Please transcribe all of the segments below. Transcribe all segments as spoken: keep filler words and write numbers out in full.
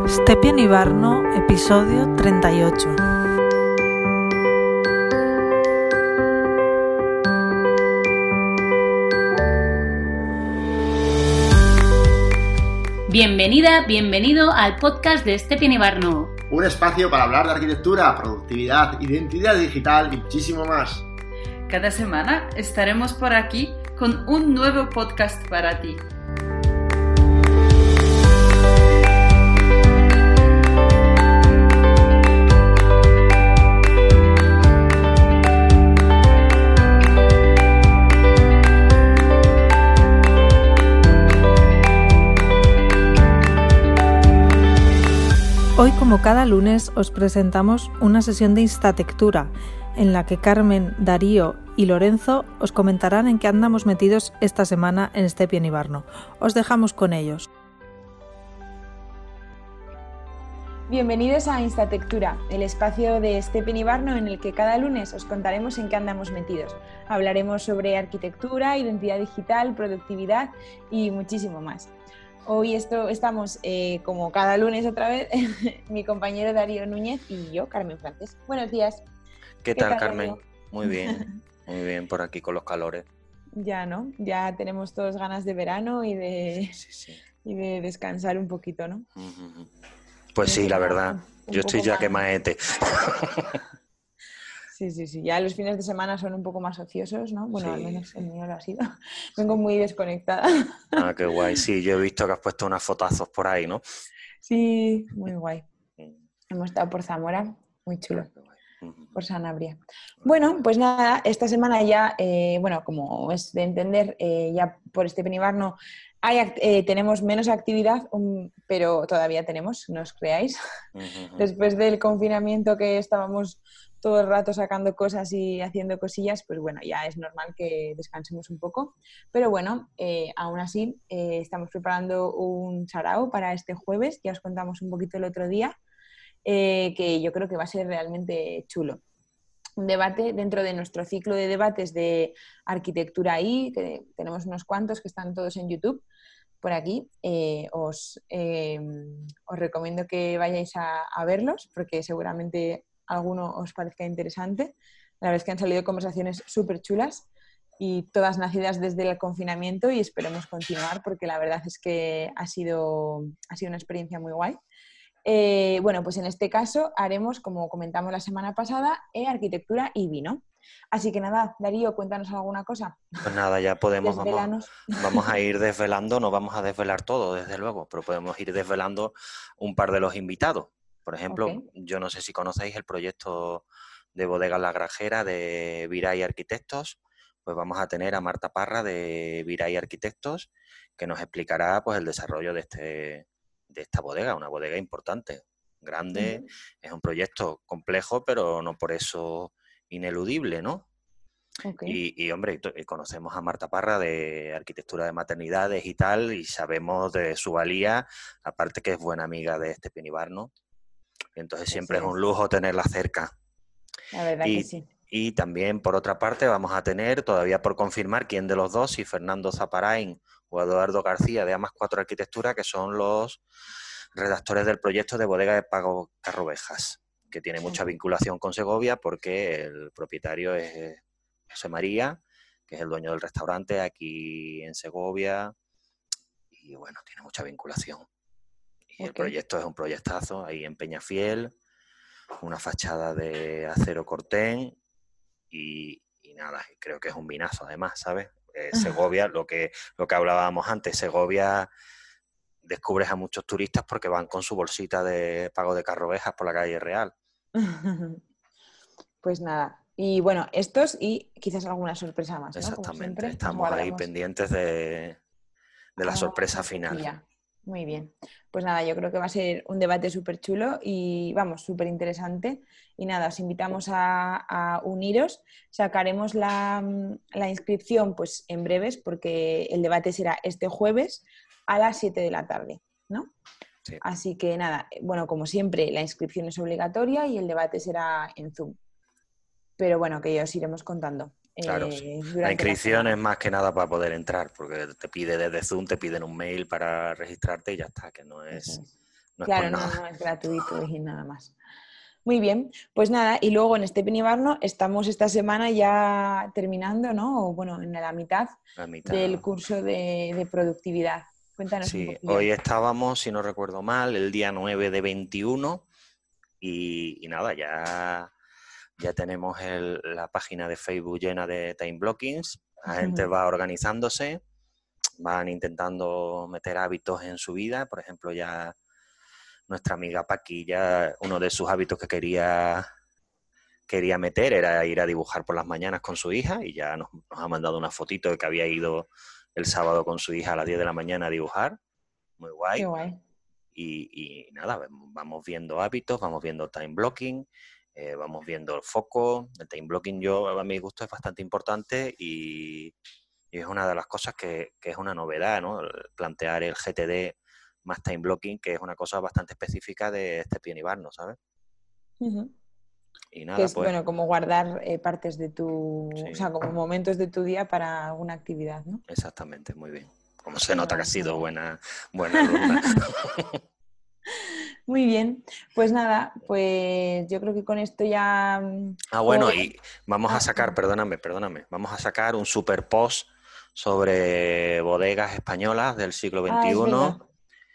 Stepien Ibarno, episodio treinta y ocho. Bienvenida, bienvenido al podcast de Stepien Ibarno. Un espacio para hablar de arquitectura, productividad, identidad digital y muchísimo más. Cada semana estaremos por aquí con un nuevo podcast para ti. Hoy, como cada lunes, os presentamos una sesión de Instatectura, en la que Carmen, Darío y Lorenzo os comentarán en qué andamos metidos esta semana en Stepien Ibarno. Os dejamos con ellos. Bienvenidos a Instatectura, el espacio de Stepien Ibarno en el que cada lunes os contaremos en qué andamos metidos. Hablaremos sobre arquitectura, identidad digital, productividad y muchísimo más. Hoy esto, estamos, eh, como cada lunes otra vez, mi compañero Darío Núñez y yo, Carmen Frances. Buenos días. ¿Qué, ¿Qué tal, tal, Carmen? Darío? Muy bien, muy bien por aquí con los calores. Ya, ¿no? Ya tenemos todos ganas de verano y de, sí, sí, sí. Y de descansar un poquito, ¿no? Uh-huh. Pues sí, la verdad. Un, un yo estoy ya más... quemaete. Sí, sí, sí. Ya los fines de semana son un poco más ociosos, ¿no? Bueno, sí, al menos el mío lo ha sido. Vengo muy desconectada. Ah, qué guay. Sí, yo he visto que has puesto unas fotazos por ahí, ¿no? Sí, muy guay. Hemos estado por Zamora, muy chulo. Por Sanabria. Bueno, pues nada, esta semana ya, eh, bueno, como es de entender, eh, ya por Stepien Ibarno hay, eh, tenemos menos actividad, um, pero todavía tenemos, no os creáis. Uh-huh. Después del confinamiento que estábamos todo el rato sacando cosas y haciendo cosillas, pues bueno, ya es normal que descansemos un poco. Pero bueno, eh, aún así eh, estamos preparando un sarao para este jueves, ya os contamos un poquito el otro día, eh, que yo creo que va a ser realmente chulo. Un debate dentro de nuestro ciclo de debates de arquitectura ahí, que tenemos unos cuantos que están todos en YouTube por aquí. Eh, os, eh, os recomiendo que vayáis a, a verlos, porque seguramente alguno os parezca interesante. La verdad es que han salido conversaciones súper chulas y todas nacidas desde el confinamiento y esperemos continuar porque la verdad es que ha sido, ha sido una experiencia muy guay. Eh, bueno, pues en este caso haremos, como comentamos la semana pasada, eh, arquitectura y vino. Así que nada, Darío, cuéntanos alguna cosa. Pues nada, ya podemos, vamos, vamos a ir desvelando, no vamos a desvelar todo, desde luego, pero podemos ir desvelando un par de los invitados. Por ejemplo, okay. Yo no sé si conocéis el proyecto de Bodegas La Grajera de Viray Arquitectos, pues vamos a tener a Marta Parra de Viray Arquitectos, que nos explicará pues el desarrollo de, este, de esta bodega, una bodega importante, grande, uh-huh. Es un proyecto complejo, pero no por eso ineludible, ¿no? Okay. Y, y, hombre, conocemos a Marta Parra de arquitectura de maternidades y tal, y sabemos de su valía, aparte que es buena amiga de Stepien Ibarno. Entonces siempre sí, es un lujo tenerla cerca. La verdad y, que sí. Y también, por otra parte, vamos a tener, todavía por confirmar quién de los dos, si Fernando Zaparain o Eduardo García de Amas cuatro Arquitectura, que son los redactores del proyecto de Bodega de Pago Carrovejas, que tiene mucha vinculación con Segovia porque el propietario es José María, que es el dueño del restaurante aquí en Segovia, y bueno, tiene mucha vinculación. Y okay. El proyecto es un proyectazo ahí en Peñafiel, una fachada de acero cortén y, y nada, creo que es un vinazo además, ¿sabes? Eh, Segovia, lo que, lo que hablábamos antes, Segovia descubres a muchos turistas porque van con su bolsita de Pago de Carrovejas por la calle Real. Pues nada, y bueno, estos y quizás alguna sorpresa más, ¿no? Exactamente, estamos ahí pendientes de, de la sorpresa final. Muy bien, pues nada, yo creo que va a ser un debate súper chulo y vamos, súper interesante. Y nada, os invitamos a, a uniros. Sacaremos la, la inscripción pues en breves porque el debate será este jueves a las siete de la tarde, ¿no? Sí. Así que nada, bueno, como siempre, la inscripción es obligatoria y el debate será en Zoom. Pero bueno, que ya os iremos contando. Claro, eh, sí. La inscripción la es más que nada para poder entrar, porque te pide desde Zoom, te piden un mail para registrarte y ya está, que no es, es. No claro, es por no, nada. no, es gratuito y nada más. Muy bien, pues nada, y luego en este Pinibarno estamos esta semana ya terminando, ¿no? O bueno, en la mitad, La mitad. del curso de, de productividad. Cuéntanos un Sí, poquillo. hoy estábamos, si no recuerdo mal, el día nueve de veintiuno y, y nada, ya, ya tenemos el, la página de Facebook llena de time blockings. La gente va organizándose, van intentando meter hábitos en su vida. Por ejemplo, ya nuestra amiga Paqui, ya uno de sus hábitos que quería, quería meter era ir a dibujar por las mañanas con su hija, y ya nos, nos ha mandado una fotito de que había ido el sábado con su hija a las diez de la mañana a dibujar. Muy guay. Qué guay. Y, y nada, vamos viendo hábitos, vamos viendo time blocking, eh, vamos viendo el foco. El time blocking, yo a mi gusto, es bastante importante y, y es una de las cosas que, que es una novedad, ¿no? Plantear el G T D más time blocking, que es una cosa bastante específica de este Pinibarno, ¿sabes? Uh-huh. Y nada, que es, pues, bueno, como guardar eh, partes de tu... sí. O sea, como momentos de tu día para alguna actividad, ¿no? Exactamente, muy bien. Como se Muy nota guay, que ha sido muy buena, buena alumna. Muy bien, pues nada, pues yo creo que con esto ya... Ah, bueno, como... y vamos Ah, a sacar, perdóname, perdóname, vamos a sacar un super post sobre bodegas españolas del siglo ah, es verdad. veintiuno,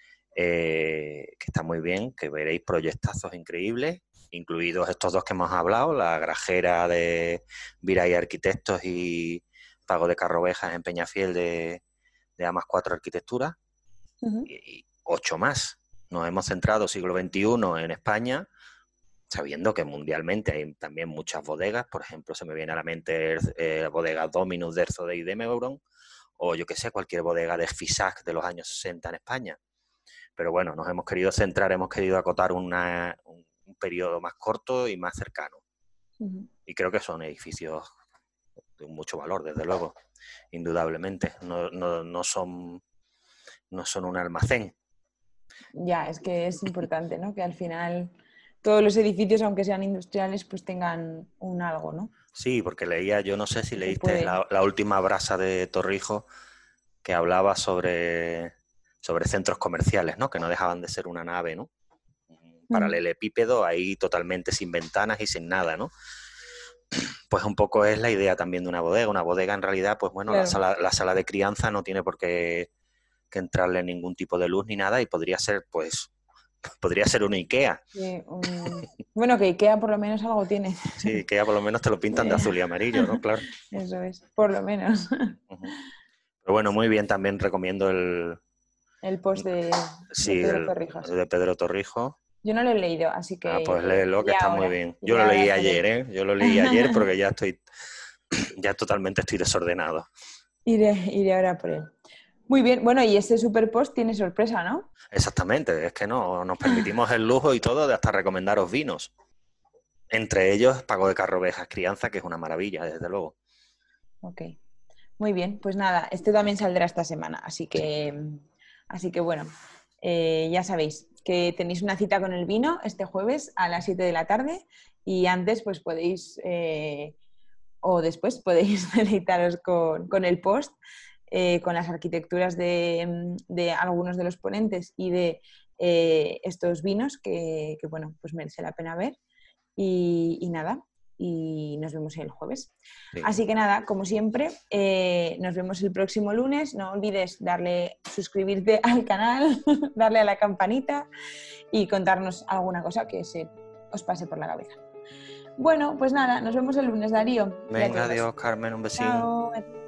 eh, que está muy bien, que veréis proyectazos increíbles, incluidos estos dos que hemos hablado, la grajera de Viray Arquitectos y Pago de Carrovejas en Peñafiel de, de A más cuatro Arquitectura, Uh-huh. y, y ocho más. Nos hemos centrado siglo veintiuno en España, sabiendo que mundialmente hay también muchas bodegas. Por ejemplo, se me viene a la mente eh, bodega Dominus de Erzodei de Meuron, o yo que sé, cualquier bodega de Fisac de los años sesenta en España. Pero bueno, nos hemos querido centrar, hemos querido acotar una, un, un periodo más corto y más cercano. Uh-huh. Y creo que son edificios de mucho valor, desde luego, indudablemente. No, no, no, son, no son un almacén. Ya, es que es importante, ¿no? Que al final todos los edificios, aunque sean industriales, pues tengan un algo, ¿no? Sí, porque leía, yo no sé si leíste la, la última brasa de Torrijos, que hablaba sobre, sobre centros comerciales, ¿no? Que no dejaban de ser una nave, ¿no? Un paralelepípedo ahí totalmente sin ventanas y sin nada, ¿no? Pues un poco es la idea también de una bodega. Una bodega, en realidad, pues bueno, claro, la sala, la sala de crianza no tiene por qué que entrarle ningún tipo de luz ni nada, y podría ser, pues, podría ser una IKEA. Sí, un... Bueno, que IKEA por lo menos algo tiene. Sí, IKEA por lo menos te lo pintan de azul y amarillo, ¿no? Claro. Eso es, por lo menos. Uh-huh. Pero bueno, muy bien, también recomiendo el... El post de, sí, de Pedro el, Torrijos. de Pedro Torrijos. Yo no lo he leído, así que... Ah, pues léelo, que está ahora, muy bien. Yo lo leí ayer, ¿eh? Yo lo leí ayer porque ya estoy... ya totalmente estoy desordenado. Iré, iré ahora por él. Muy bien, bueno, y este super post tiene sorpresa, ¿no? Exactamente, es que no, nos permitimos el lujo y todo de hasta recomendaros vinos. Entre ellos, Pago de Carrovejas Crianza, que es una maravilla, desde luego. Ok, muy bien, pues nada, este también saldrá esta semana, así que, así que bueno, eh, ya sabéis que tenéis una cita con el vino este jueves a las siete de la tarde, y antes pues podéis, eh, o después podéis deleitaros con, con el post, Eh, con las arquitecturas de, de algunos de los ponentes y de eh, estos vinos que, que, bueno, pues merece la pena ver. Y, y nada, y nos vemos el jueves. Sí. Así que nada, como siempre, eh, nos vemos el próximo lunes. No olvides darle, suscribirte al canal, darle a la campanita y contarnos alguna cosa que se os pase por la cabeza. Bueno, pues nada, nos vemos el lunes, Darío. Venga, adiós, Carmen, un besín. Chao.